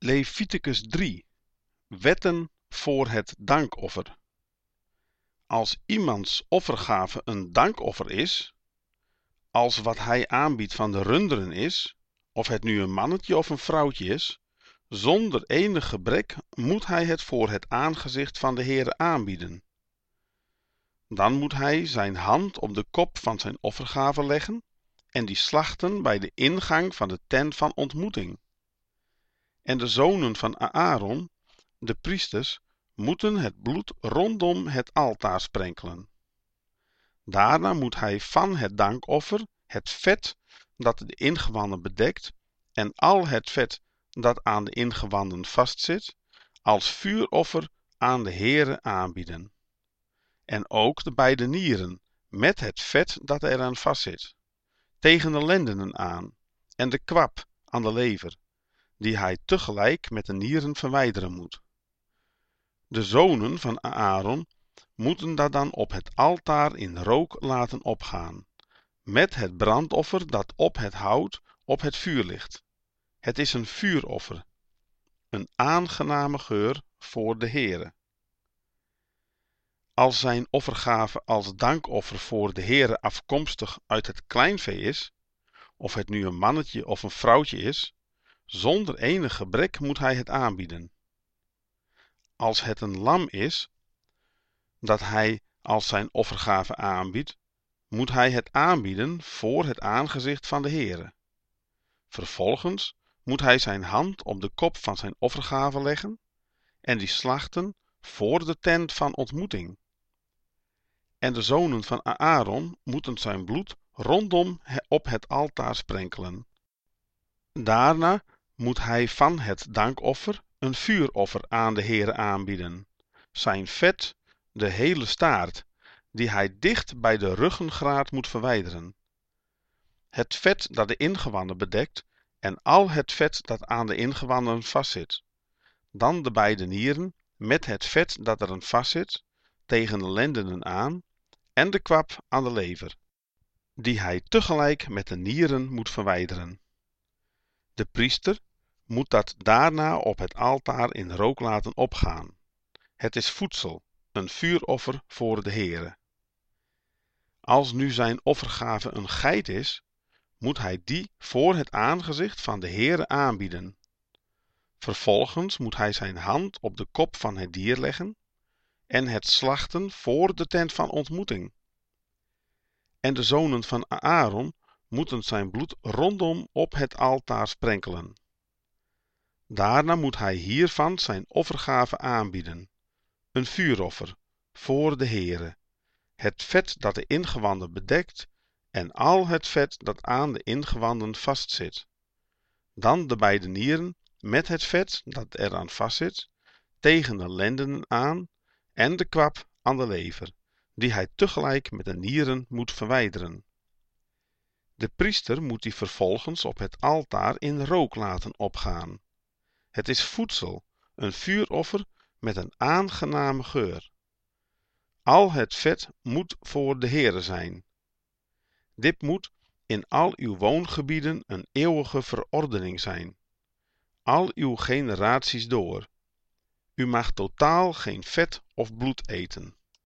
Leviticus 3. Wetten voor het dankoffer. Als iemands offergave een dankoffer is, als wat hij aanbiedt van de runderen is, of het nu een mannetje of een vrouwtje is, zonder enig gebrek moet hij het voor het aangezicht van de Heere aanbieden. Dan moet hij zijn hand op de kop van zijn offergave leggen en die slachten bij de ingang van de tent van ontmoeting. En de zonen van Aaron, de priesters, moeten het bloed rondom het altaar sprenkelen. Daarna moet hij van het dankoffer het vet dat de ingewanden bedekt en al het vet dat aan de ingewanden vastzit, als vuuroffer aan de Heere aanbieden. En ook de beide nieren met het vet dat eraan vastzit, tegen de lendenen aan, en de kwab aan de lever, die hij tegelijk met de nieren verwijderen moet. De zonen van Aaron moeten dat dan op het altaar in rook laten opgaan, met het brandoffer dat op het hout op het vuur ligt. Het is een vuuroffer, een aangename geur voor de Heere. Als zijn offergave als dankoffer voor de Heere afkomstig uit het kleinvee is, of het nu een mannetje of een vrouwtje is, zonder enig gebrek moet hij het aanbieden. Als het een lam is, dat hij als zijn offergave aanbiedt, moet hij het aanbieden voor het aangezicht van de Heere. Vervolgens moet hij zijn hand op de kop van zijn offergave leggen en die slachten voor de tent van ontmoeting. En de zonen van Aaron moeten zijn bloed rondom op het altaar sprenkelen. Daarna moet hij van het dankoffer een vuuroffer aan de Heere aanbieden. Zijn vet, de hele staart, die hij dicht bij de ruggengraat moet verwijderen. Het vet dat de ingewanden bedekt en al het vet dat aan de ingewanden vastzit. Dan de beide nieren met het vet dat er aan vastzit, tegen de lendenen aan, en de kwab aan de lever, die hij tegelijk met de nieren moet verwijderen. De priester moet dat daarna op het altaar in rook laten opgaan. Het is voedsel, een vuuroffer voor de Heere. Als nu zijn offergave een geit is, moet hij die voor het aangezicht van de Heere aanbieden. Vervolgens moet hij zijn hand op de kop van het dier leggen en het slachten voor de tent van ontmoeting. En de zonen van Aaron moeten zijn bloed rondom op het altaar sprenkelen. Daarna moet hij hiervan zijn offergave aanbieden, een vuuroffer, voor de Heere, het vet dat de ingewanden bedekt en al het vet dat aan de ingewanden vastzit. Dan de beide nieren met het vet dat eraan vastzit, tegen de lendenen aan en de kwab aan de lever, die hij tegelijk met de nieren moet verwijderen. De priester moet die vervolgens op het altaar in rook laten opgaan. Het is voedsel, een vuuroffer met een aangename geur. Al het vet moet voor de Heere zijn. Dit moet in al uw woongebieden een eeuwige verordening zijn, al uw generaties door. U mag totaal geen vet of bloed eten.